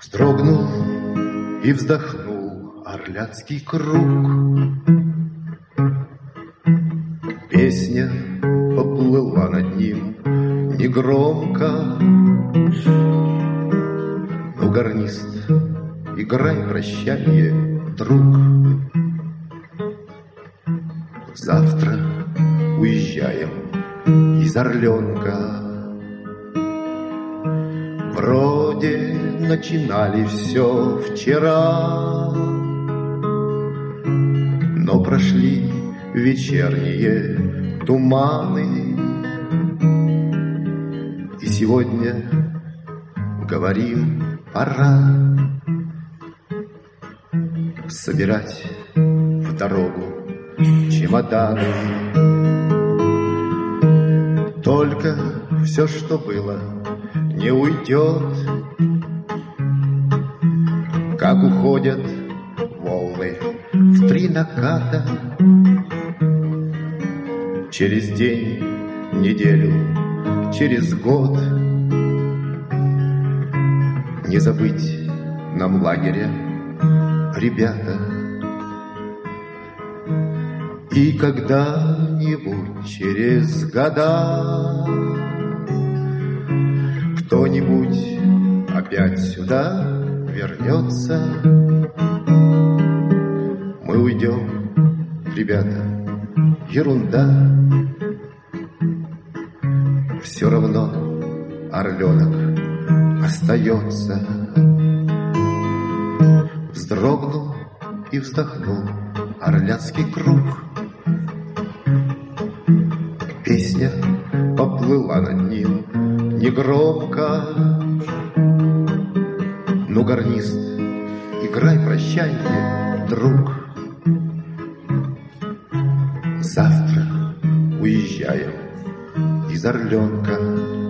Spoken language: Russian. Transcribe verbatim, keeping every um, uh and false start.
Вздрогнул и вздохнул орляцкий круг. Песня поплыла над ним негромко. Ну, гарнист, играй прощание, друг. Завтра уезжаем из Орленка. Вроде начинали все вчера, но прошли вечерние туманы. И сегодня говорим, пора собирать в дорогу чемоданы. Только все, что было, не уйдет, как уходят волны в три наката. Через день, неделю, через год не забыть нам лагеря, ребята. И когда-нибудь через года кто-нибудь опять сюда вернется. Мы уйдем, ребята, ерунда. Все равно Орленок остается. Вздрогнул и вздохнул орляцкий круг. Песня поплыла над ним негромко. Ну, гарнист, играй прощанье, друг. Завтра уезжаем из Орленка.